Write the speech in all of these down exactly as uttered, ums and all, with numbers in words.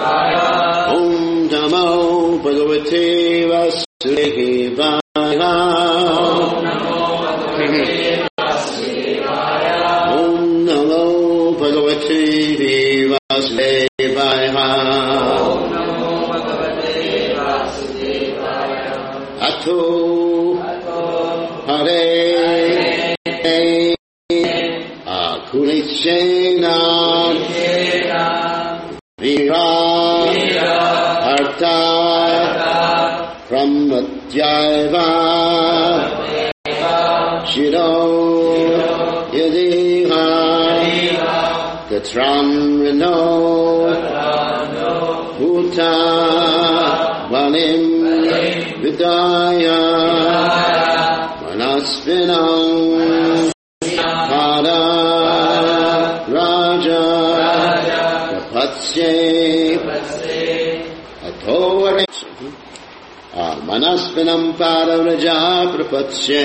Om Namo Bhagavate Vasudevaya. Om Namo Bhagavate Vasudevaya. Ato Hare Akulishena Vira Arta Brahmatyaiva Shiro Yadiha Tatram Reno Bhuta Valim Vidaya Manasvinam Pada Raja Prapatsye Atovare Manasvinam Pada Raja Prapatsye.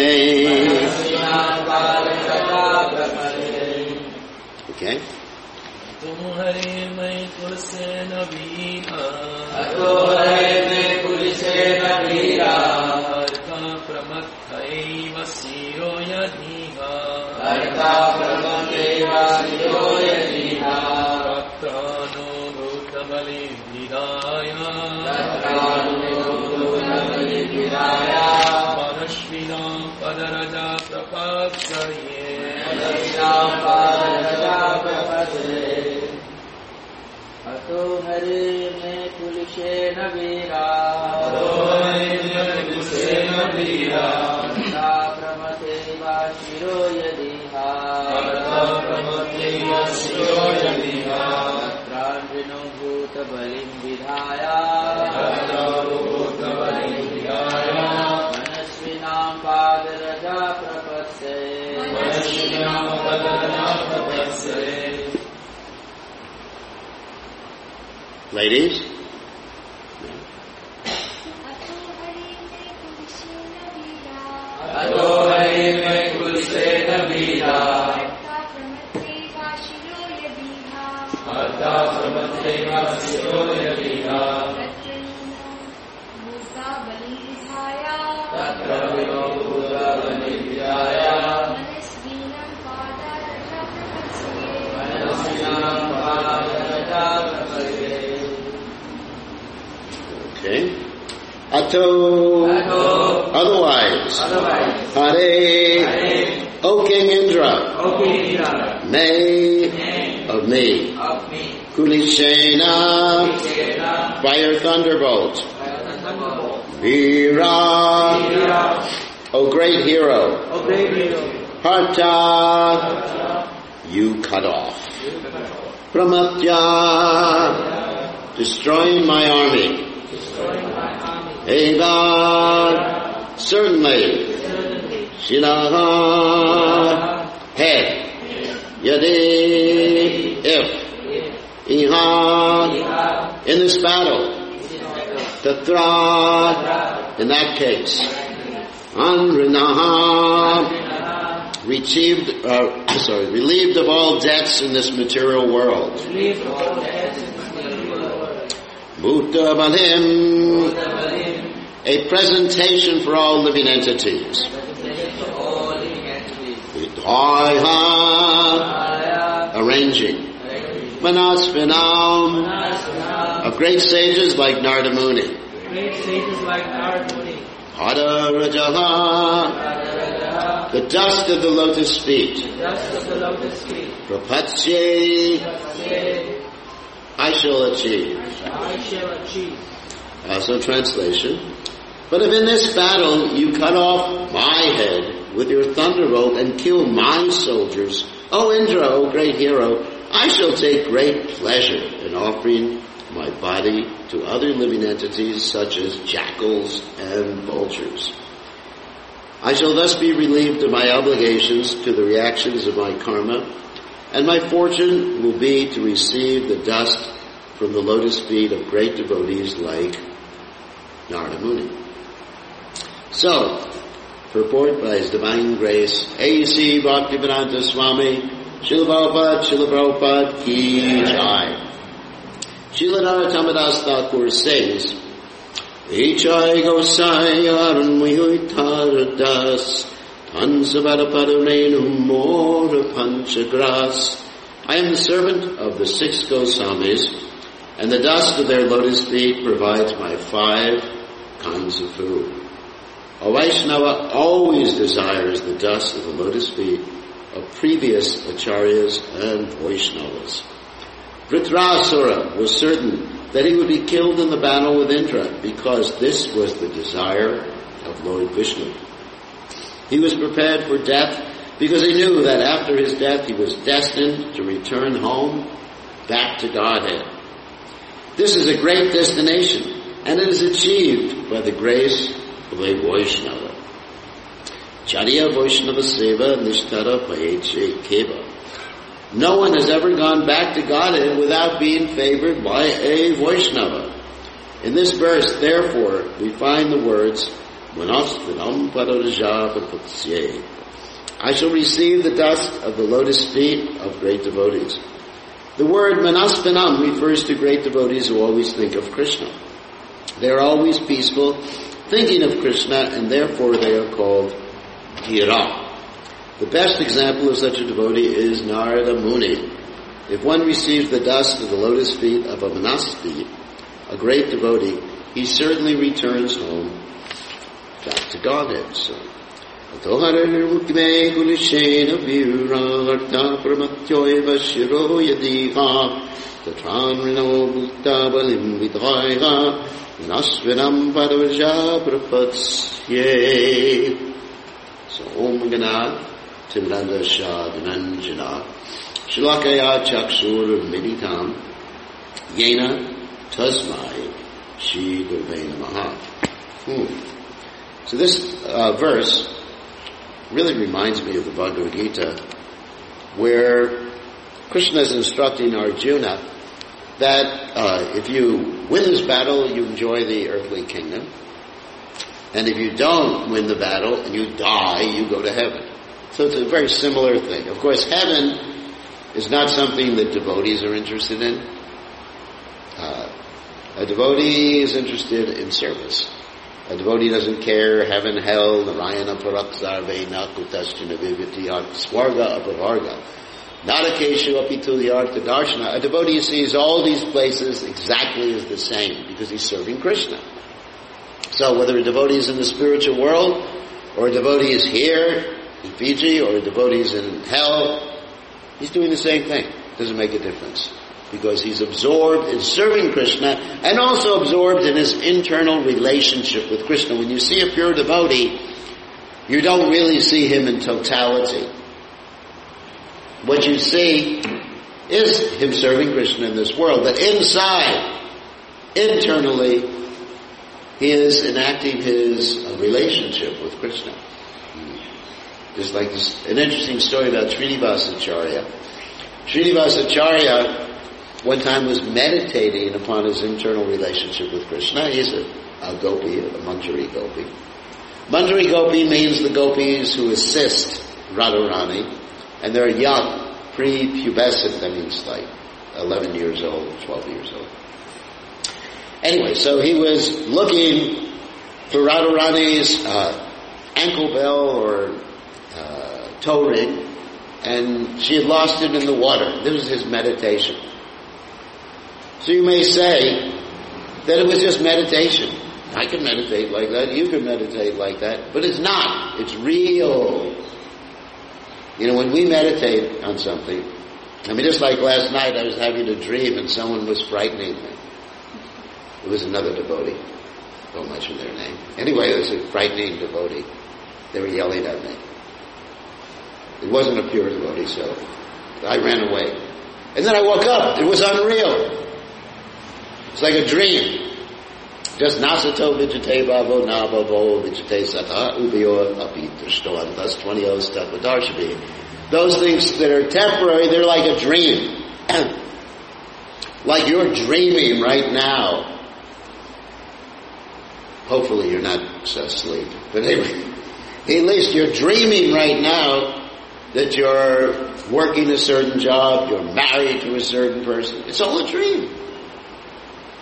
Okay. तुम्हारे मैं कुल से नबीना अतो हरे मैं कुल से नबीना अर्था प्रमत्थैव शिरो यदीहा अर्था प्रमत्थैव शिरो यदीहा तत्रानो भूतबलि विदाया तत्रानो भूतबलि विदाया मनस्विना पदरजा प्रपत्सये मनस्विना पदरजा प्रपत्सये. अतो हरे में कुलशे नबीरा अतो हरे में कुलशे नबीरा अर्था प्रमत्थैव शिरो यदीहा अर्था प्रमत्थैव शिरो यदीहा तत्रानो भूतबलिं विधाया तत्रानो भूतबलिं विधाया मनस्विनां पादरजा प्रपत्सये मनस्विनां पादरजा प्रपत्सये. Ladies? अतो हरे में कुल से नबीरा अर्था प्रमत्थैव शिरो यदीहा तत्रानो भूतबलिं विधाया मनस्विनां पादरजा प्रपत्सये. Okay. Ato. Ato. Otherwise. Otherwise. Hare. Hare. O King Indra. O King Indra. May. May. Of me. Of me. Kulishena. Kulishena. By your thunderbolt. By your thunderbolt. Veera. Veera. O great hero. O great hero. Harta. Harta. You cut off. You cut off. Pramatya. Destroying my army. Destroying my army. Eva. Certainly. Certainly. Shilaha. Head. Yadi. If. Iha. In this battle. Tatra. In that case. Anrinaha. Received, uh, sorry, relieved of all debts in this material world. Relieved of all debts in this material world. Bhuta Balim. A presentation for all living entities. Vidhaya. Arranging. Manasvinam. Of great sages like Narada Muni. Great sages like Narada Muni. Hada Rajaha. The dust of the lotus feet. Dust of the lotus feet. Prapatsye. I shall achieve. I shall achieve. Also translation. But if in this battle you cut off my head with your thunderbolt and kill my soldiers, O Indra, O great hero, I shall take great pleasure in offering my body to other living entities such as jackals and vultures. I shall thus be relieved of my obligations to the reactions of my karma, and my fortune will be to receive the dust from the lotus feet of great devotees like Narada Muni. So, purport by His Divine Grace, A C Bhaktivedanta Swami, Srila Prabhupada, Srila Prabhupada, Ki Jai. Srila Narottam Thakur sings, Ichai Gosai Arunmuyui Taradas Tansavadapadarenu Mora Panchagras. I am the servant of the six Goswamis, and the dust of their lotus feet provides my five kinds of food. A Vaishnava always desires the dust of the lotus feet of previous acharyas and Vaishnavas. Vritrasura was certain that he would be killed in the battle with Indra because this was the desire of Lord Vishnu. He was prepared for death because he knew that after his death he was destined to return home back to Godhead. This is a great destination, and it is achieved by the grace of a Vaishnava. Charya Vaishnava Seva Nishtara Payeche Keva. No one has ever gone back to Godhead without being favored by a Vaishnava. In this verse, therefore, we find the words, Manasvinam Padaraja Papatsye. I shall receive the dust of the lotus feet of great devotees. The word Manasvinam refers to great devotees who always think of Krishna. They are always peaceful, thinking of Krishna, and therefore they are called Dhira. The best example of such a devotee is Narada Muni. If one receives the dust of the lotus feet of a Manasvi, a great devotee, he certainly returns home back to Godhead. So, Atoharanirmukme kulishena virarta pramatyoeva shiro yadiha tatranrino bhutta balim vidhaiha nasvinam padavaja prapatsye. So, Om Gana Timranda Shadhananjana Shalakaya Chakshur Meditam Yena Tasmai Shri Gurve Namaha. Hmm. So this uh, verse really reminds me of the Bhagavad Gita, where Krishna is instructing Arjuna that uh, if you win this battle, you enjoy the earthly kingdom. And if you don't win the battle and you die, you go to heaven. So it's a very similar thing. Of course, heaven is not something that devotees are interested in. Uh, a devotee is interested in service. A devotee doesn't care heaven, hell, Narayana, Paraksarvena, Kutaschina, Viviti, Swarga, Apavarga. Nadakeshu, Apitulyartha, Darshana. A devotee sees all these places exactly as the same because he's serving Krishna. So whether a devotee is in the spiritual world, or a devotee is here in Fiji, or a devotee is in hell, he's doing the same thing. Doesn't make a difference. Because he's absorbed in serving Krishna, and also absorbed in his internal relationship with Krishna. When you see a pure devotee, you don't really see him in totality. What you see is him serving Krishna in this world. But inside, internally, he is enacting his uh, relationship with Krishna. There's like this, an interesting story about Srinivasacharya. Srinivasacharya one time was meditating upon his internal relationship with Krishna. He's a, a gopi, a Manjari gopi. Manjari gopi means the gopis who assist Radharani, and they're young, pre-pubescent, that means like eleven years old, twelve years old. Anyway, so he was looking for Radharani's uh, ankle bell or uh, toe ring, and she had lost it in the water. This was his meditation. So you may say that it was just meditation. I can meditate like that, you can meditate like that, but it's not. It's real. You know, when we meditate on something, I mean, just like last night I was having a dream and someone was frightening me. It was another devotee. Don't mention their name. Anyway, it was a frightening devotee. They were yelling at me. It wasn't a pure devotee, so I ran away. And then I woke up. It was unreal. It's like a dream. Just nasato vijate bhavo na bhavo vijate sata ubiyo apitashto antas twenty-os tattva. Those things that are temporary, they're like a dream. Like you're dreaming right now. Hopefully you're not asleep. But anyway, at least you're dreaming right now that you're working a certain job, you're married to a certain person. It's all a dream.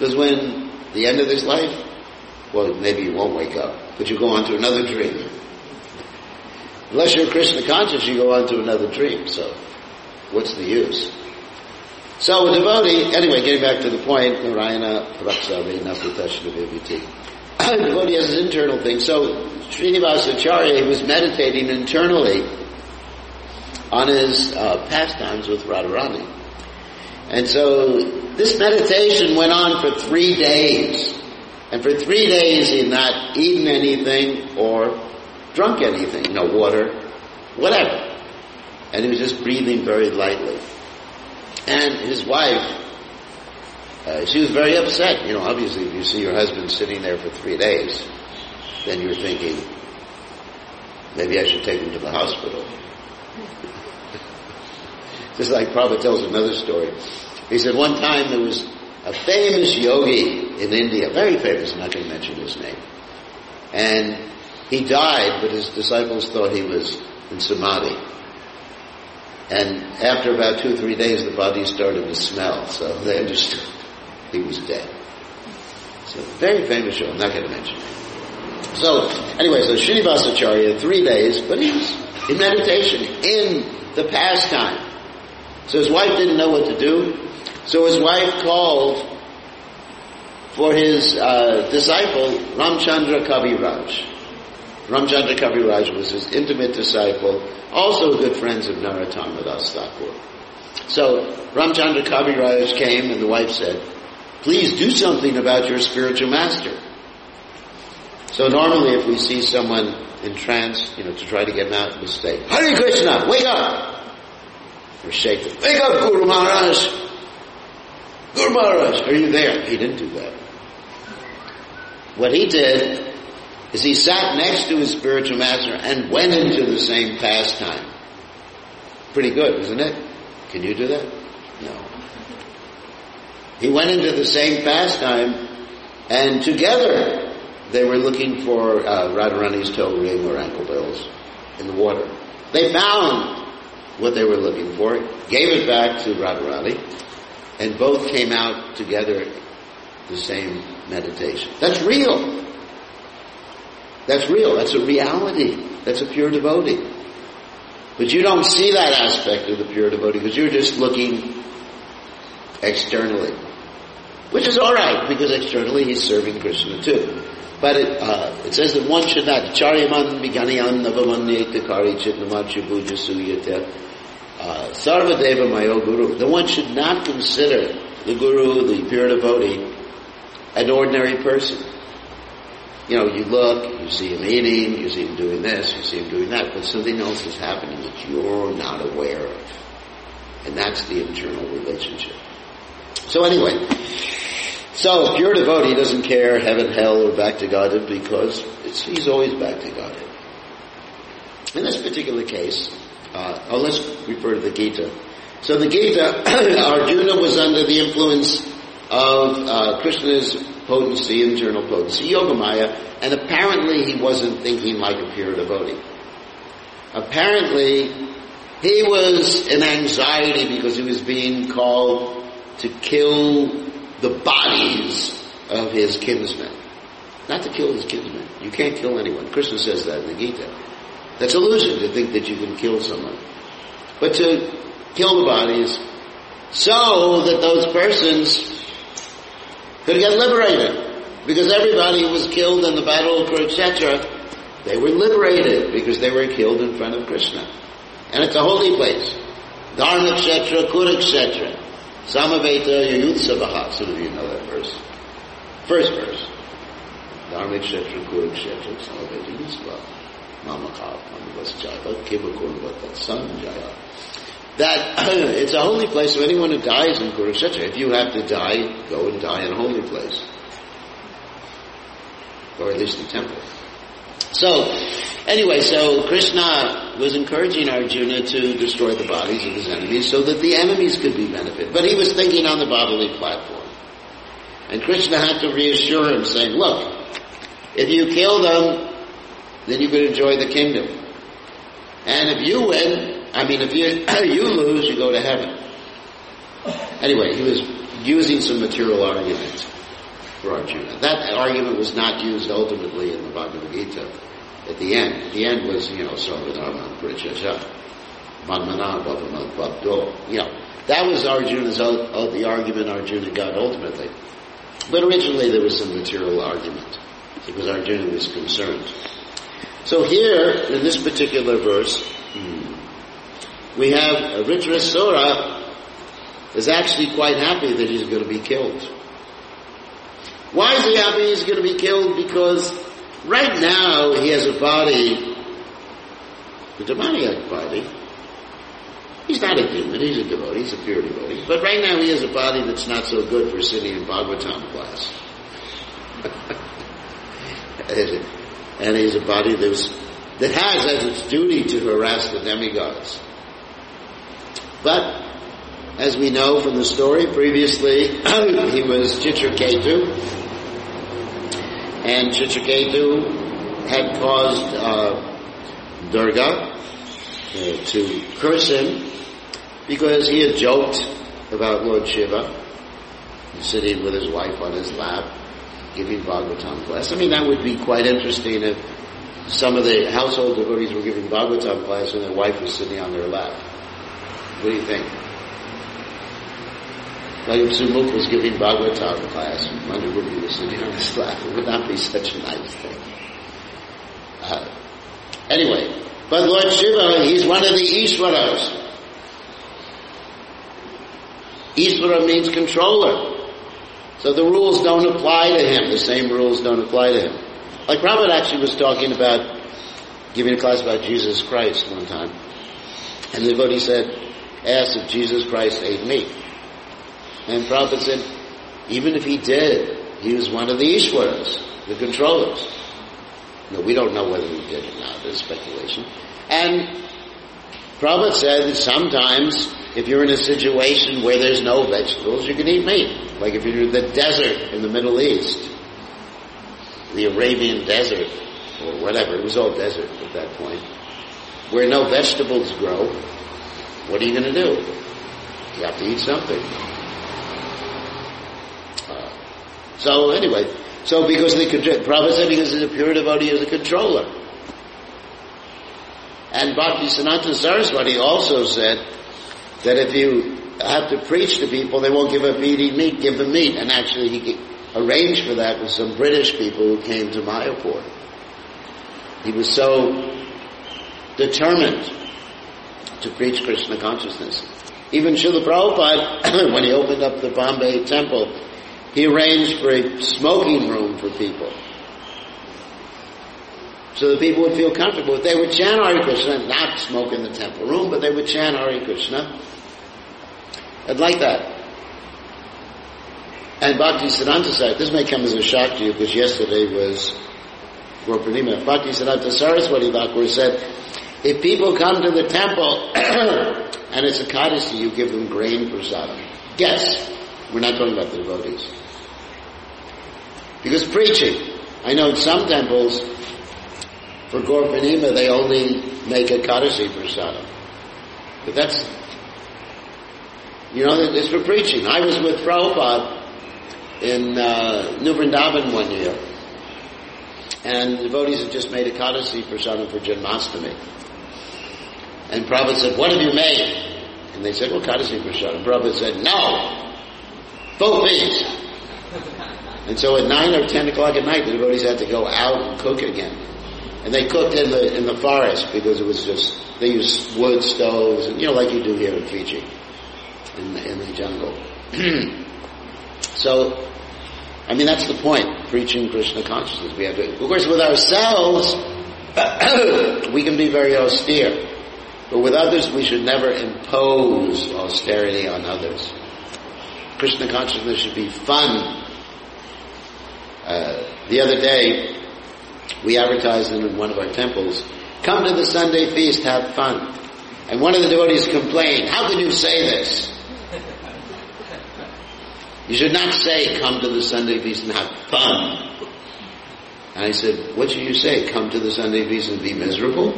Because when the end of this life, well, maybe you won't wake up, but you go on to another dream. Unless you're Krishna conscious, you go on to another dream. So, what's the use? So, a devotee, anyway, getting back to the point, Narayana Praksave Naputashna Viviti. A devotee has his internal thing. So, Srinivasa Acharya, he was meditating internally on his uh, pastimes with Radharani. And so, this meditation went on for three days. And for three days he had not eaten anything or drunk anything, no water, whatever. And he was just breathing very lightly. And his wife, uh, she was very upset. You know, obviously if you see your husband sitting there for three days, then you're thinking, maybe I should take him to the hospital. Just like Prabhupada tells another story. He said one time there was a famous yogi in India, very famous, I'm not going to mention his name. And he died, but his disciples thought he was in samadhi. And after about two or three days, the body started to smell, so they understood he was dead. So, very famous show, I'm not going to mention it. So, anyway, so Srinivasa Acharya, three days, but he was in meditation, in the pastime. So his wife didn't know what to do, so his wife called for his uh, disciple, Ramchandra Kaviraj. Ramchandra Kaviraj was his intimate disciple, also good friends of Narottam Das Thakur. So Ramchandra Kaviraj came and the wife said, please do something about your spiritual master. So normally if we see someone in trance, you know, to try to get him out, we say, Hare Krishna, wake up! Or shake him, wake up Guru Maharaj! Guru Maharaj, are you there? He didn't do that. What he did is he sat next to his spiritual master and went into the same pastime. Pretty good, isn't it? Can you do that? No. He went into the same pastime, and together they were looking for uh, Radharani's toe ring or ankle bells in the water. They found what they were looking for, gave it back to Radharani, and both came out together the same meditation. That's real. That's real. That's a reality. That's a pure devotee. But you don't see that aspect of the pure devotee because you're just looking externally. Which is alright, because externally he's serving Krishna too. But it, uh, it says that one should not, Charyaman Viganyan Navamanyeta Kari Chitnamachi Puja Suyata Sarvadeva Mayo Guru. The one should not consider the Guru, the pure devotee, an ordinary person. You know, you look, you see him eating, you see him doing this, you see him doing that, but something else is happening that you're not aware of. And that's the internal relationship. So anyway, so a pure devotee doesn't care heaven, hell, or back to Godhead because it's, he's always back to Godhead. In this particular case, uh, oh, let's refer to the Gita. So the Gita, Arjuna was under the influence of uh, Krishna's potency, internal potency, Yogamaya, and apparently he wasn't thinking like a pure devotee. Apparently, he was in anxiety because he was being called to kill the bodies of his kinsmen. Not to kill his kinsmen. You can't kill anyone. Krishna says that in the Gita. That's illusion to think that you can kill someone. But to kill the bodies so that those persons could get liberated. Because everybody who was killed in the battle of Kurukshetra, they were liberated because they were killed in front of Krishna. And it's a holy place. Dharmakshetra, Kurukshetra, Samaveta Yuyutsavaha. Some of you know that verse. First verse. Dharmakshetra, Kurukshetra, Samaveta Yuyutsavaha. Mamakav, Mamavasjava, Kivakurvata, Sanjaya. That it's a holy place, so anyone who dies in Kurukshetra, if you have to die, go and die in a holy place. Or at least the temple. So, anyway, so Krishna was encouraging Arjuna to destroy the bodies of his enemies so that the enemies could be benefited. But he was thinking on the bodily platform. And Krishna had to reassure him, saying, look, if you kill them, then you could enjoy the kingdom. And if you win, I mean, if you you lose, you go to heaven. Anyway, he was using some material arguments. Arjuna. That argument was not used ultimately in the Bhagavad Gita at the end. At the end was, you know, Sarvadharma Parityajya, Manmana Bhavamad Bhavdo. You know, that was Arjuna's, uh, the argument Arjuna got ultimately. But originally there was some material argument, because Arjuna was concerned. So here, in this particular verse, we have Vritrasura is actually quite happy that he's going to be killed. Why is he happy he's going to be killed? Because right now he has a body, a demoniac body. He's not a demon, he's a devotee, he's a pure devotee. But right now he has a body that's not so good for sitting in Bhagavatam class. And he's a body that, was, that has as its duty to harass the demigods. But, as we know from the story, previously he was Chitraketu, and Chitraketu had caused uh, Durga uh, to curse him because he had joked about Lord Shiva sitting with his wife on his lap, giving Bhagavatam class. I mean, that would be quite interesting if some of the household devotees were giving Bhagavatam class and their wife was sitting on their lap. What do you think? Like if Sumukh was giving Bhagavatam class and Mandarudi was sitting on his lap, it would not be such a nice thing. Uh, anyway, but Lord Shiva, he's one of the Ishwaras. Ishvara means controller. So the rules don't apply to him. The same rules don't apply to him. Like Prabhupada actually was talking about, giving a class about Jesus Christ one time. And the devotee said, asked if Jesus Christ ate meat. And Prabhupada said, even if he did, he was one of the Ishwaras, the controllers. No, we don't know whether he did or not. There's speculation. And Prabhupada said that sometimes, if you're in a situation where there's no vegetables, you can eat meat. Like if you're in the desert in the Middle East, the Arabian desert, or whatever, it was all desert at that point, where no vegetables grow, what are you going to do? You have to eat something. Uh, so anyway, so because the Prabhupada said because he's a pure devotee, he's a controller. And Bhakti Sanatana Saraswati also said that if you have to preach to people, they won't give up eating meat, give them meat. And actually he arranged for that with some British people who came to Mayapur. He was so determined to preach Krishna consciousness. Even Srila Prabhupada, when he opened up the Bombay temple, he arranged for a smoking room for people. So the people would feel comfortable. They would chant Hare Krishna, not smoke in the temple room, but they would chant Hare Krishna. I'd like that. And Bhakti Siddhanta said, this may come as a shock to you because yesterday was Gaura Purnima. Bhakti Siddhanta Saraswati Thakur said, if people come to the temple and it's a Ekadasi, you give them grain prasadam. Guess, we're not talking about the devotees. Because preaching, I know in some temples, for Gaura Purnima, they only make Ekadasi prasadam. But that's, you know, it's for preaching. I was with Prabhupada in uh, New Vrindavan one year, and the devotees had just made Ekadasi prasadam for Janmashtami. And Prabhupada said, what have you made? And they said, well, Ekadasi prasadam. Prabhupada said, no, full feast. And so at nine or ten o'clock at night, the devotees had to go out and cook again. And they cooked in the in the forest because it was just, they used wood stoves, and you know, like you do here in Fiji, in the, in the jungle. So, I mean, that's the point, preaching Krishna consciousness. We have to, of course, with ourselves, we can be very austere. But with others, we should never impose austerity on others. Krishna consciousness should be fun. Uh, the other day, we advertised in one of our temples, come to the Sunday feast, have fun. And one of the devotees complained, how can you say this? You should not say, come to the Sunday feast and have fun. And I said, what should you say? Come to the Sunday feast and be miserable?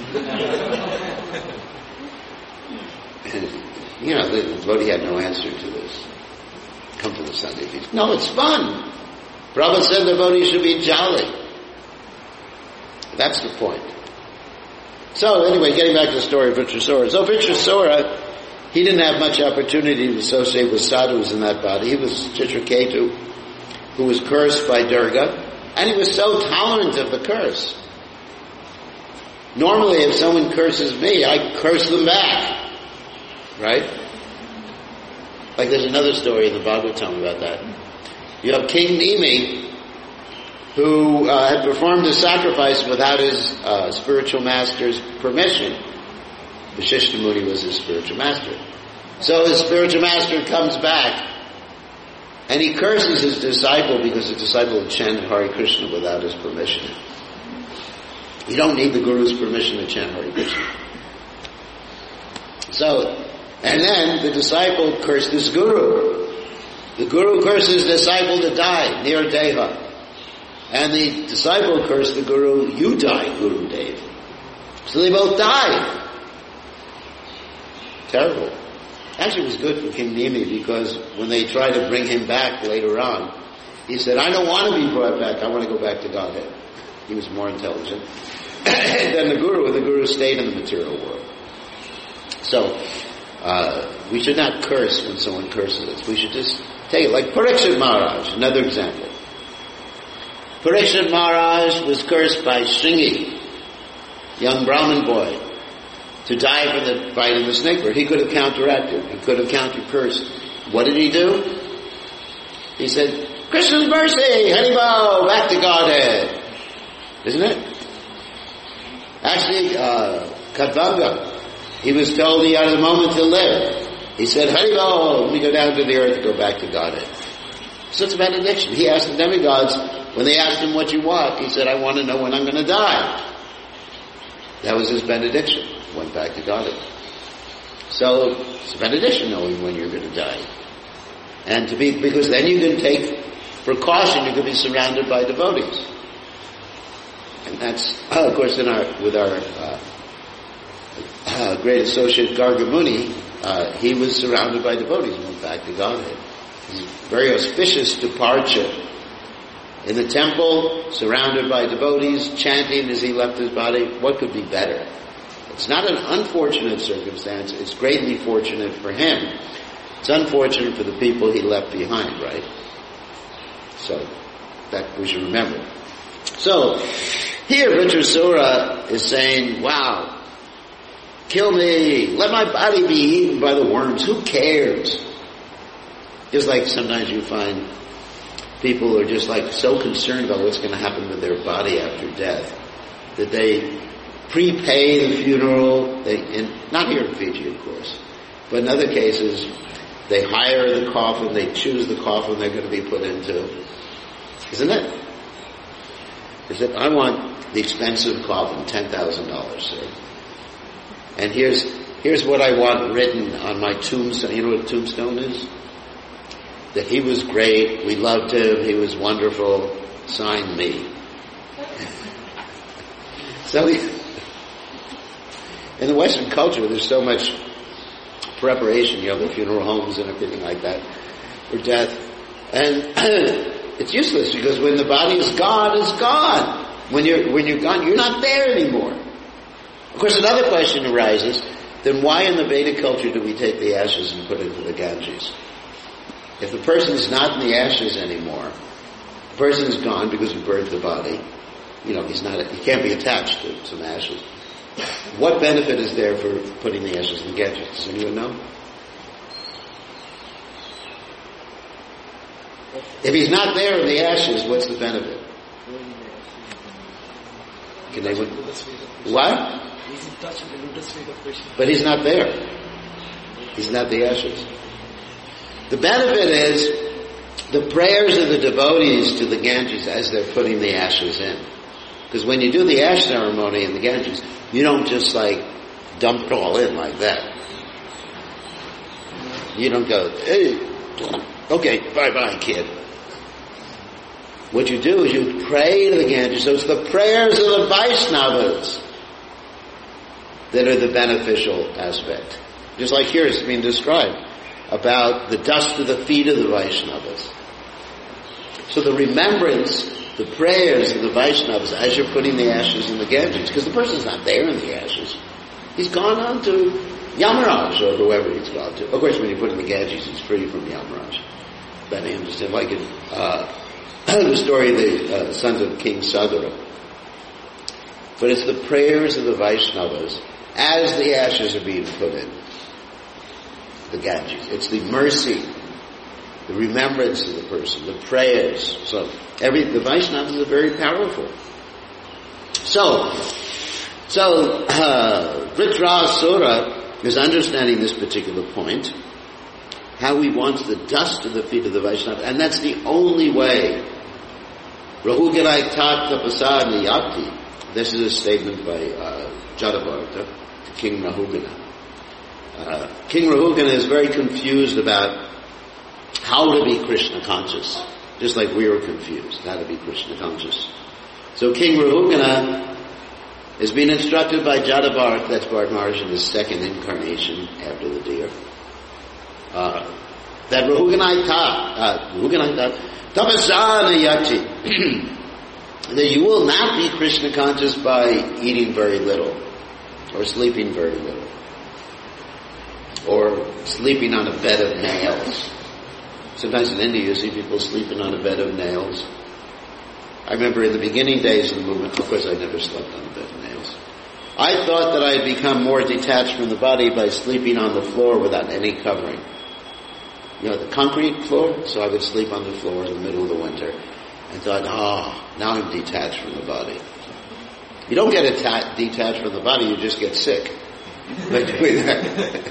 And, you know, the devotee had no answer to this. Come to the Sunday feast. No, it's fun. Prabhupada said devotees should be jolly. That's the point. So anyway, getting back to the story of Vritrasura. So Vritrasura, he didn't have much opportunity to associate with sadhus in that body. He was Chitraketu, who was cursed by Durga, and he was so tolerant of the curse. Normally, if someone curses me, I curse them back. Right? Like there's another story in the Bhagavatam about that. You have King Nimi, who uh, had performed a sacrifice without his uh, spiritual master's permission. Vashishta Muni was his spiritual master. So his spiritual master comes back, and he curses his disciple because the disciple had chanted Hare Krishna without his permission. You don't need the Guru's permission to chant Hare Krishna. So, and then the disciple cursed his Guru. The Guru cursed his disciple to die, near Deha. And the disciple cursed the Guru, you die, Guru Dev. So they both died. Terrible. Actually, it was good for King Nimi because when they tried to bring him back later on, he said, I don't want to be brought back, I want to go back to Godhead. He was more intelligent than the Guru, and the Guru stayed in the material world. So, uh, we should not curse when someone curses us. We should just take it. Like Parikshit Maharaj, another example. Parikshit Maharaj was cursed by Shringi, young Brahmin boy, to die from the bite of the snake bird. He could have counteracted. He could have counter-cursed. What did he do? He said, Krishna's mercy, Haribol, back to Godhead. Isn't it? Actually, uh, Kadvanga, he was told he had a moment to live. He said, Haribol, let me go down to the earth to go back to Godhead. So it's a benediction. He asked the demigods, when they asked him what you want, he said, I want to know when I'm going to die. That was his benediction. Went back to Godhead. So it's a benediction knowing when you're going to die. And to be, because then you can take precaution, you can be surrounded by devotees. And that's, uh, of course, in our, with our uh, uh, great associate Garga Muni, uh, he was surrounded by devotees and went back to Godhead. It's a very auspicious departure. In the temple, surrounded by devotees, chanting as he left his body, what could be better? It's not an unfortunate circumstance, it's greatly fortunate for him. It's unfortunate for the people he left behind, right? So, that we should remember. So, here Vritrasura is saying, wow, kill me, let my body be eaten by the worms, who cares? Just like sometimes you find people are just like so concerned about what's going to happen to their body after death that they prepay the funeral, they, and not here in Fiji, of course, but in other cases, they hire the coffin, they choose the coffin they're going to be put into. Isn't it? Is it, I want the expensive coffin, ten thousand dollars, sir. And here's, here's what I want written on my tombstone. You know what a tombstone is? That he was great, we loved him, he was wonderful, sign me. So we, in the Western culture, there's so much preparation, you know, the funeral homes and everything like that for death. And it's useless because when the body is gone, it's gone. When you're, when you're gone, you're not there anymore. Of course, another question arises, then why in the Vedic culture do we take the ashes and put it into the Ganges? If the person's not in the ashes anymore, the person's gone because we burned the body, you know, he's not, he can't be attached to some ashes. What benefit is there for putting the ashes in the Ganges? Does anyone know? If he's not there in the ashes, what's the benefit? Can they, what? He's in touch with the lotus feet of Krishna. But he's not there. He's not the ashes. The benefit is the prayers of the devotees to the Ganges as they're putting the ashes in. Because when you do the ash ceremony in the Ganges, you don't just like dump it all in like that. You don't go, hey, okay, bye-bye, kid. What you do is you pray to the Ganges. So it's the prayers of the Vaishnavas that are the beneficial aspect. Just like here it's being described about the dust of the feet of the Vaishnavas. So the remembrance, the prayers of the Vaishnavas as you're putting the ashes in the Ganges, because the person's not there in the ashes. He's gone on to Yamaraj or whoever he's gone to. Of course, when you put in the Ganges, he's free from Yamaraj. That I understand. Like in uh, the story of the uh, sons of King Sadhura. But it's the prayers of the Vaishnavas as the ashes are being put in the Ganges. It's the mercy, the remembrance of the person, the prayers. So every the Vaishnavas are very powerful. So, so uh, Vritrasura is understanding this particular point, how he wants the dust of the feet of the Vaishnavas, and that's the only way. Rahugirai tat tapasad niyati. This is a statement by uh, Jadabharata to King Rahugana. Uh, King Rahugana is very confused about how to be Krishna conscious, just like we were confused how to be Krishna conscious. So King Rahugana is being instructed by Jadabharata, that's Bharat Maharaj in his second incarnation after the deer, uh, that Rahuganai ta, Rahuganai ta, tapasana yati, that you will not be Krishna conscious by eating very little, or sleeping very little, or sleeping on a bed of nails. Sometimes in India you see people sleeping on a bed of nails. I remember in the beginning days of the movement, of course I never slept on a bed of nails. I thought that I had become more detached from the body by sleeping on the floor without any covering. You know, the concrete floor, so I would sleep on the floor in the middle of the winter. And thought, oh, now I'm detached from the body. You don't get atta- detached from the body, you just get sick by doing that.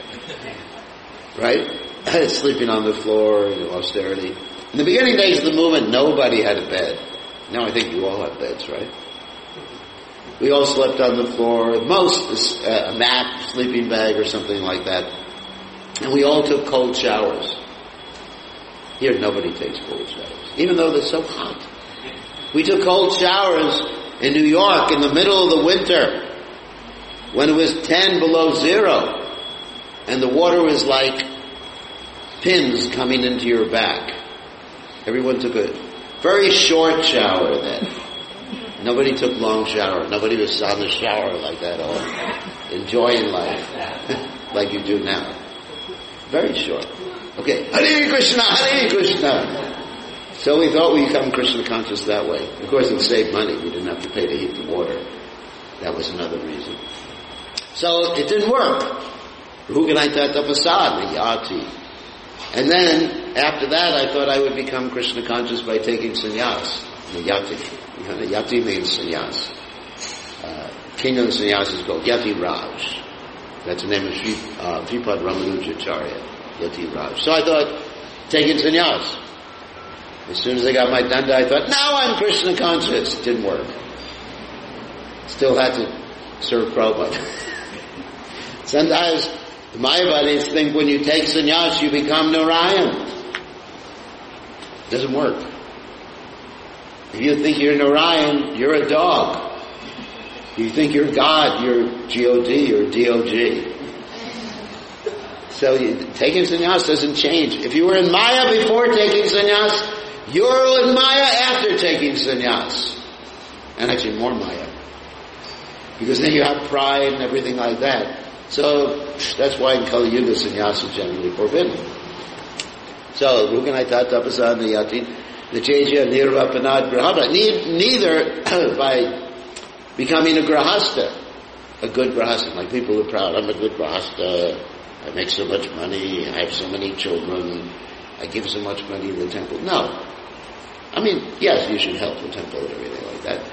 Right? Sleeping on the floor, you know, austerity. In the beginning days of the movement, nobody had a bed. Now I think you all have beds, right? We all slept on the floor, most uh, a mat, sleeping bag or something like that. And we all took cold showers. Here nobody takes cold showers, even though they're so hot. We took cold showers in New York in the middle of the winter when it was ten below zero and the water was like pins coming into your back. Everyone took a very short shower then. Nobody took long shower. Nobody was on the shower like that, all enjoying life like you do now. Very short. Okay, Hare Krishna, Hare Krishna. So we thought we'd become Krishna conscious that way. Of course, it saved money. We didn't have to pay to heat the water. That was another reason. So it didn't work. Rahuganai tapasad yati. And then, after that, I thought I would become Krishna conscious by taking sannyas. Yati. Yati means sannyas. Uh, king of the sannyas is called Yati Raj. That's the name of Sri, uh, Sripad Ramanujacharya, Yati Raj. So I thought, taking sannyas. As soon as I got my danda, I thought, now I'm Krishna conscious. It didn't work. Still had to serve Prabhupada. Sometimes the Mayavadis think when you take sannyas, you become Narayan. It doesn't work. If you think you're Narayan, you're a dog. If you think you're God, you're G O D or D O G. So you, taking sannyas doesn't change. If you were in Maya before taking sannyas, you're in Maya after taking sannyas. And actually more Maya. Because then you have pride and everything like that. So that's why in Kali Yuga sannyas is generally forbidden. So, Ruganai Tatapasad Niyati, Nacheja Nirvapanad Grahata. Neither by becoming a grahasta, a good grahasta, like people are proud, I'm a good grahasta, I make so much money, I have so many children, I give so much money to the temple. No. I mean, yes, you should help the temple and everything like that.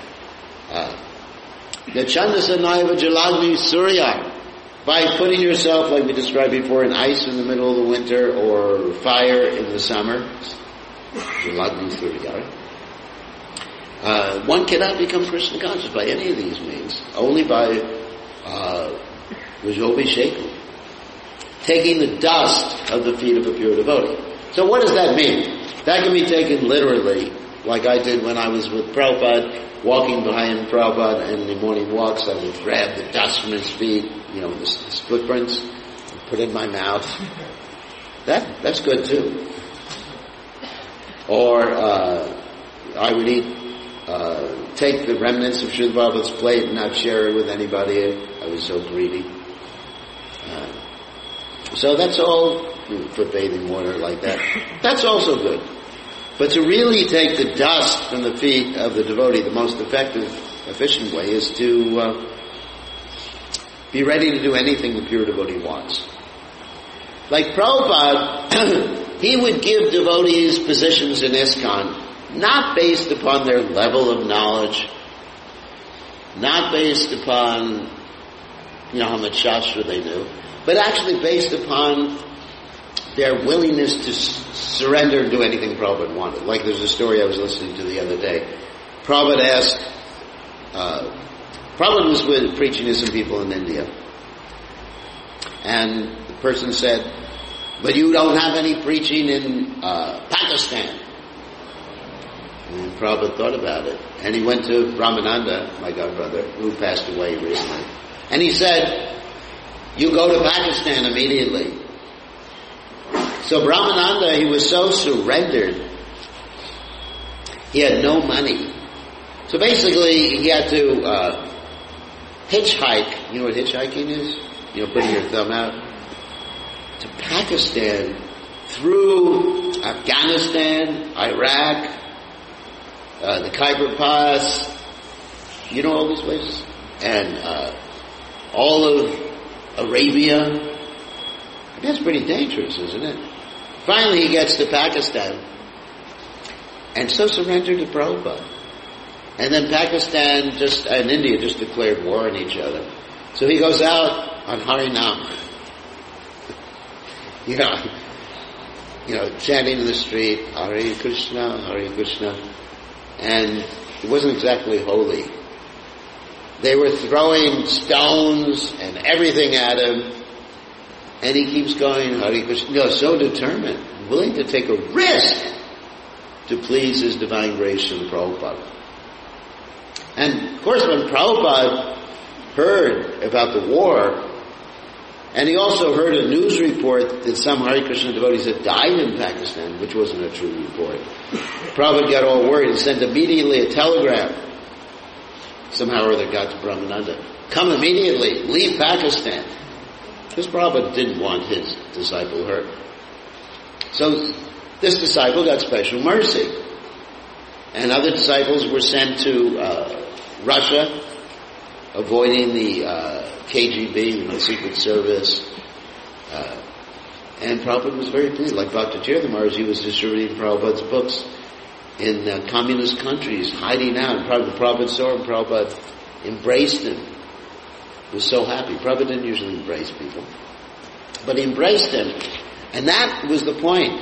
The Chandasanaiva Jalagni Surya, by putting yourself, like we described before, in ice in the middle of the winter or fire in the summer, Jalagni Surya, uh, one cannot become Krishna conscious by any of these means, only by uh, Rajobhisheku, taking the dust of the feet of a pure devotee. So what does that mean? That can be taken literally, like I did when I was with Prabhupada, walking behind Prabhupada in the morning walks. I would grab the dust from his feet, you know, his, his footprints, and put it in my mouth. That that's good too. Or uh, I would eat, uh, take the remnants of Srila Prabhupada's plate and not share it with anybody. I was so greedy. Uh, so that's all, for bathing water like that. That's also good. But to really take the dust from the feet of the devotee, the most effective, efficient way is to uh, be ready to do anything the pure devotee wants. Like Prabhupada, he would give devotees positions in ISKCON not based upon their level of knowledge, not based upon, you know, how much Shastra they knew, but actually based upon their willingness to s- surrender and do anything Prabhupada wanted. Like there's a story I was listening to the other day. Prabhupada asked, uh, Prabhupada was with, preaching to some people in India. And the person said, but you don't have any preaching in uh, Pakistan. And Prabhupada thought about it. And he went to Brahmananda, my godbrother, who passed away recently. And he said, you go to Pakistan immediately. So Brahmananda, he was so surrendered, he had no money. So basically, he had to uh, hitchhike. You know what hitchhiking is? You know, putting your thumb out. To Pakistan, through Afghanistan, Iraq, uh, the Khyber Pass, you know all these places? And uh, all of Arabia. That's pretty dangerous, isn't it? Finally, he gets to Pakistan, and so surrendered to Prabhupada. And then Pakistan just, and India just declared war on each other. So he goes out on Harinam. you know, you know, chanting in the street, Hare Krishna, Hare Krishna. And it wasn't exactly holy. They were throwing stones and everything at him. And he keeps going, Hare Krishna, you know, so determined, willing to take a risk to please his divine grace from Prabhupada. And of course when Prabhupada heard about the war, and he also heard a news report that some Hare Krishna devotees had died in Pakistan, which wasn't a true report, Prabhupada got all worried and sent immediately a telegram. Somehow or other got to Brahmananda. Come immediately, leave Pakistan. Because Prabhupada didn't want his disciple hurt. So this disciple got special mercy. And other disciples were sent to uh, Russia, avoiding the uh, K G B, the Secret Service. Uh, and Prabhupada was very pleased. Like Bhakti Tirtha Maharaj, he was distributing Prabhupada's books in uh, communist countries, hiding out. And Prabhupada, Prabhupada saw him, Prabhupada embraced him. Was so happy. Prabhupada didn't usually embrace people. But he embraced him. And that was the point.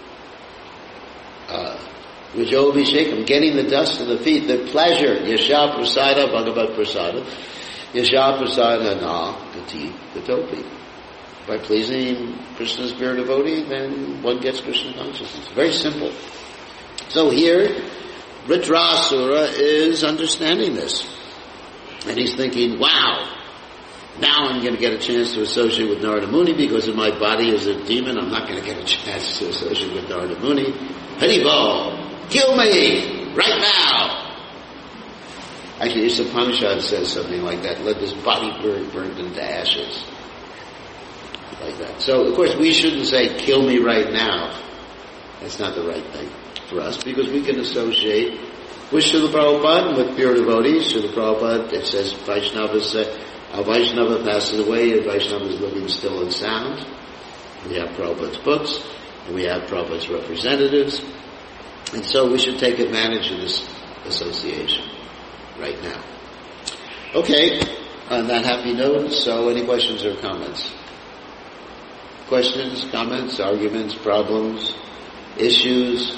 Uh, Vijayabhishekam, getting the dust of the feet, the pleasure, Yasha Prasada Bhagavat Prasada, Yasha Prasada Na Gati Gatopi. By pleasing Krishna's pure devotee, then one gets Krishna consciousness. Very simple. So here, Vritrasura is understanding this. And he's thinking, wow, now I'm going to get a chance to associate with Narada Muni because if my body is a demon, I'm not going to get a chance to associate with Narada Muni. Haribol, kill me right now. Actually, Isa Upanishad says something like that. Let this body burn, burnt into ashes. Like that. So, of course, we shouldn't say, kill me right now. That's not the right thing for us because we can associate with Srila Prabhupada and with pure devotees. Srila Prabhupada, it says, Vaishnavas, uh, a Vaishnava passes away, a Vaishnava is living still and sound. We have Prabhupada's books, and we have Prabhupada's representatives. And so we should take advantage of this association right now. Okay, on that happy note, so any questions or comments? Questions, comments, arguments, problems, issues?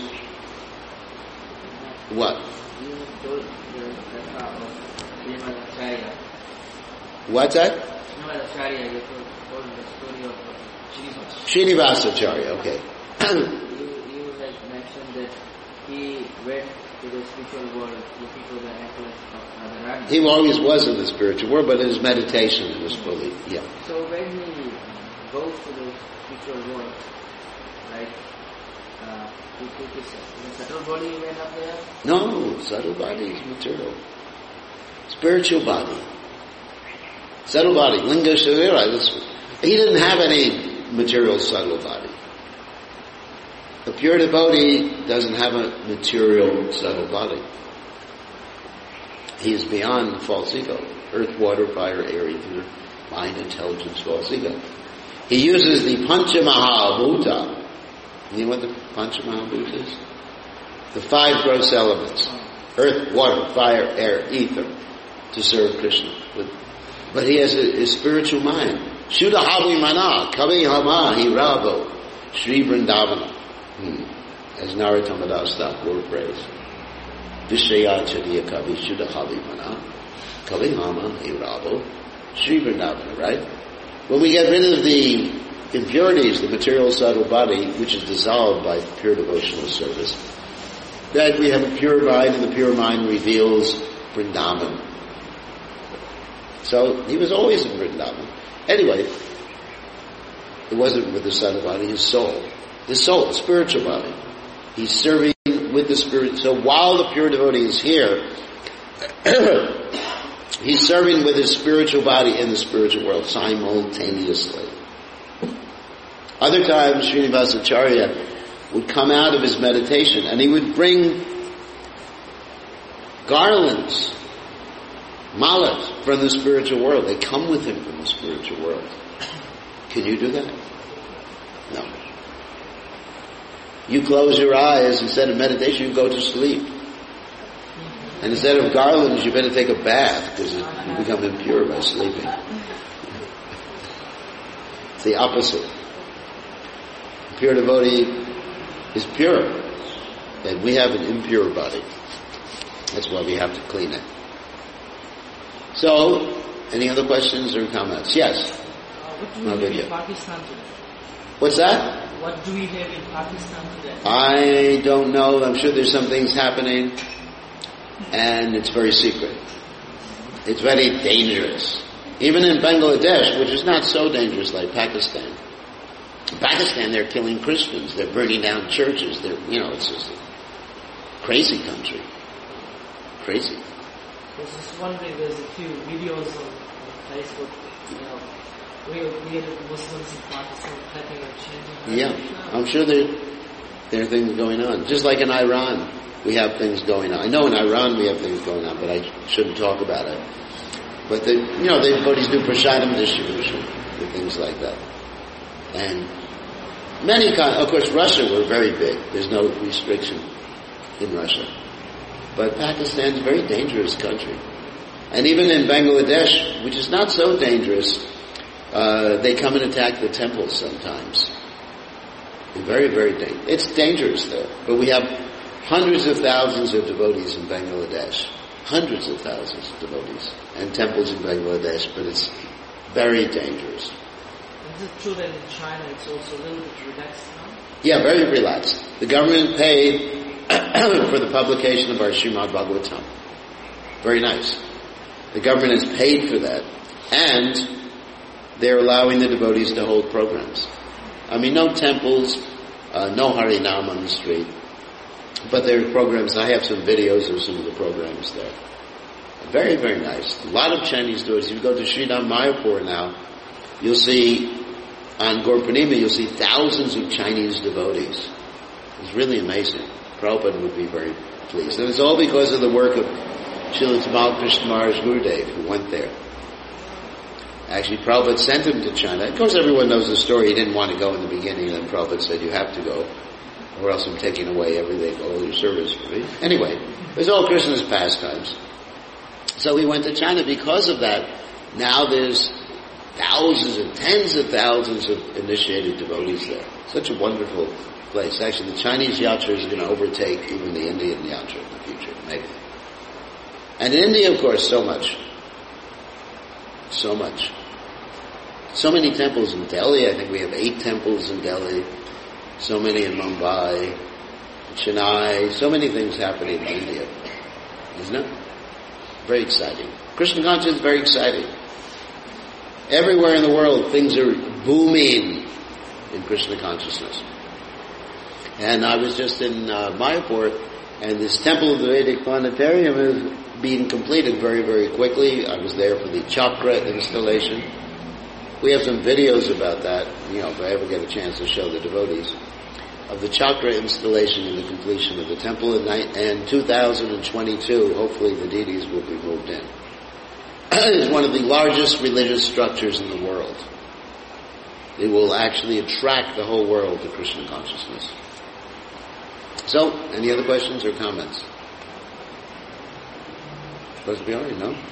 What? What's that? Srinivasacharya, okay. you, you had mentioned that he went to the spiritual world looking for the necklace of Radharani. He always was in the spiritual world, but in his meditation it was fully, yeah. So when he goes to the spiritual world, like uh, he took his the subtle body went up there. No, subtle body is material. Spiritual body. Subtle body, linga sharira. He didn't have any material subtle body. A pure devotee doesn't have a material subtle body. He is beyond false ego. Earth, water, fire, air, ether, mind, intelligence, false ego. He uses the Panchamahabhuta. You know what the Panchamahabhuta is? The five gross elements. Earth, water, fire, air, ether. To serve Krishna. But, but he has a, a spiritual mind. Shuddhavi mana, kavi hama hi ravo, Sri Vrindavana. Hmm. As Narottam Das Thakur prays. Vishaya chadiya kavi shuddhavi mana, kavi hama hi ravo, Sri Vrindavana, right? When we get rid of the impurities, the material subtle body, which is dissolved by pure devotional service, that we have a pure mind, and the pure mind reveals Vrindavan. So, he was always in Vrindavan. Anyway, it wasn't with the subtle body, his soul. His soul, spiritual body. He's serving with the spirit. So while the pure devotee is here, he's serving with his spiritual body in the spiritual world simultaneously. Other times, Srinivasacharya would come out of his meditation and he would bring garlands, malas from the spiritual world. They come with him from the spiritual world. Can you do that? No. You close your eyes, instead of meditation, you go to sleep. And instead of garlands, you better take a bath, because you become impure by sleeping. It's the opposite. A pure devotee is pure, and we have an impure body. That's why we have to clean it. So, any other questions or comments? Yes? Uh, what do we have in Pakistan today? What's that? What do we have in Pakistan today? I don't know. I'm sure there's some things happening, and it's very secret. It's very dangerous. Even in Bangladesh, which is not so dangerous like Pakistan. In Pakistan, they're killing Christians. They're burning down churches. They're, you know, it's just a crazy country. Crazy. I was just wondering, there's a few videos on, on Facebook, you know, real weird Muslims in Pakistan clapping and chanting. Yeah, I'm sure there, there are things going on. Just like in Iran, we have things going on. I know in Iran we have things going on, but I shouldn't talk about it. But the, you know, the devotees do prasadam distribution and things like that. And many kind, of course, Russia we're very big. There's no restriction in Russia. But Pakistan's a very dangerous country. And even in Bangladesh, which is not so dangerous, uh, they come and attack the temples sometimes. They're very, very dangerous. It's dangerous there. But we have hundreds of thousands of devotees in Bangladesh. Hundreds of thousands of devotees. And temples in Bangladesh, but it's very dangerous. Is it true that in China it's also a little bit relaxed now? Yeah, very relaxed. The government paid for the publication of our Srimad Bhagavatam. Very nice. The government has paid for that, and they're allowing the devotees to hold programs. I mean, no temples, uh, no Harinam on the street, but there are programs. I have some videos of some of the programs there. Very, very nice. A lot of Chinese devotees. If you go to Sridham Mayapur now, you'll see, on Gaur Purnima, you'll see thousands of Chinese devotees. It's really amazing. Prabhupada would be very pleased. And it's all because of the work of Srila Tamal Krishna Maharaj Gurudev, who went there. Actually, Prabhupada sent him to China. Of course, everyone knows the story. He didn't want to go in the beginning, and then Prabhupada said, you have to go, or else I'm taking away everything, all your service from me. Anyway, it was all Krishna's pastimes. So he went to China. Because of that, now there's thousands and tens of thousands of initiated devotees there. Such a wonderful place. Actually, the Chinese yatra is going to overtake even the Indian yatra in the future, maybe. And in India, of course, so much. So much. So many temples in Delhi. I think we have eight temples in Delhi. So many in Mumbai, Chennai. So many things happening in India. Isn't it? Very exciting. Krishna consciousness is very exciting. Everywhere in the world, things are booming in Krishna consciousness. And I was just in uh, Mayapur, and this Temple of the Vedic Planetarium is being completed very, very quickly. I was there for the chakra installation. We have some videos about that, you know, if I ever get a chance to show the devotees, of the chakra installation and the completion of the temple. In, in two thousand twenty-two, hopefully the deities will be moved in. It's one of the largest religious structures in the world. It will actually attract the whole world to Krishna consciousness. So, any other questions or comments? Supposed to be already, no?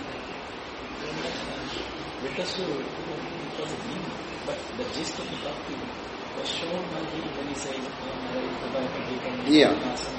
Because it was a demon, but the gist of the bhakti was shown by him when he said, Yeah.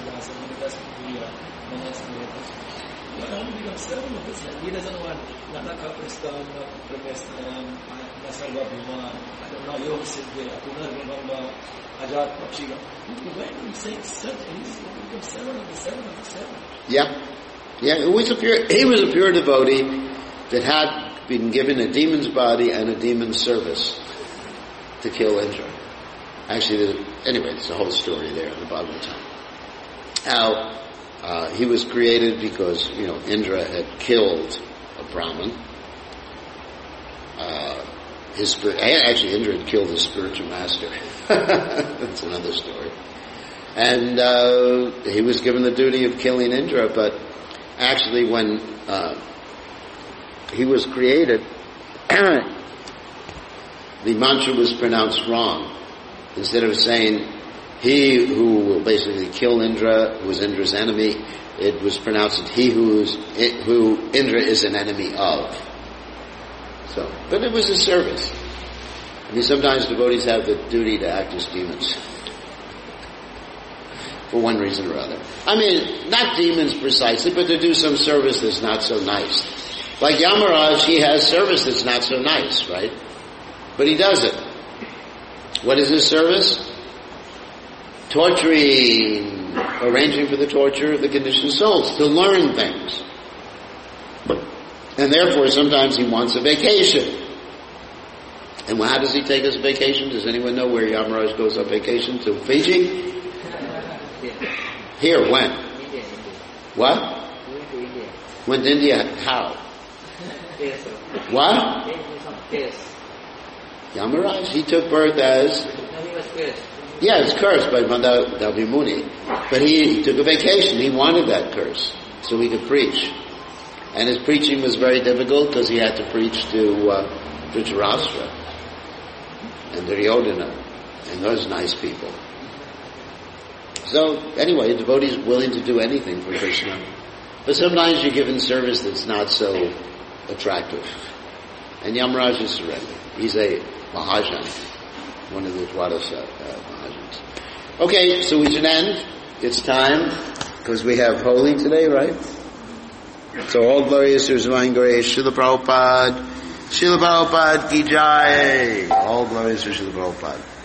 You want to become servant of this land. He doesn't want Nataka Pristam, Pramastam, Nasarva Bhima, I don't know, Yoga Siddhi, Apunar Vimamba, Ajat Pakshiga. Why do you say servant? He's going to become servant of the servant of the servant. Yeah. Yeah, it was a pure, he was a pure devotee that had been given a demon's body and a demon's service to kill Indra. Actually, anyway, it's a whole story there in the Bhagavatam. How uh, he was created because, you know, Indra had killed a Brahmin. Uh, his actually, Indra had killed his spiritual master. That's another story. And uh, he was given the duty of killing Indra, but actually when uh, he was created, the mantra was pronounced wrong. Instead of saying, he who will basically kill Indra, who is Indra's enemy, it was pronounced, he who is, who Indra is an enemy of. So, but it was a service. I mean, sometimes devotees have the duty to act as demons. For one reason or other. I mean, not demons precisely, but to do some service that's not so nice. Like Yamaraj, he has service that's not so nice, right? But he does it. What is his service? Torturing, arranging for the torture of the conditioned souls, to learn things. And therefore, sometimes he wants a vacation. And how does he take his vacation? Does anyone know where Yamaraj goes on vacation? To Fiji? Here, when? India, India. What? Going to India. Went to India, how? Yes, sir. What? Yes. Yamaraj, he took birth as... No, he was cursed. Yeah, it's cursed by Mandavi Muni. But he, he took a vacation. He wanted that curse so he could preach. And his preaching was very difficult because he had to preach to uh, Dhritarashtra and Duryodhana and those nice people. So, anyway, a devotee is willing to do anything for Krishna. But sometimes you're given service that's not so attractive. And Yamaraj is surrendered. He's a Mahajan, one of the Dwadasa uh, Mahajans. Okay, so we should end. It's time, because we have Holi today, right? So all glory is to His Divine Grace, Srila Prabhupada, Srila Prabhupada Ki Jai. All glory is to Srila Prabhupada.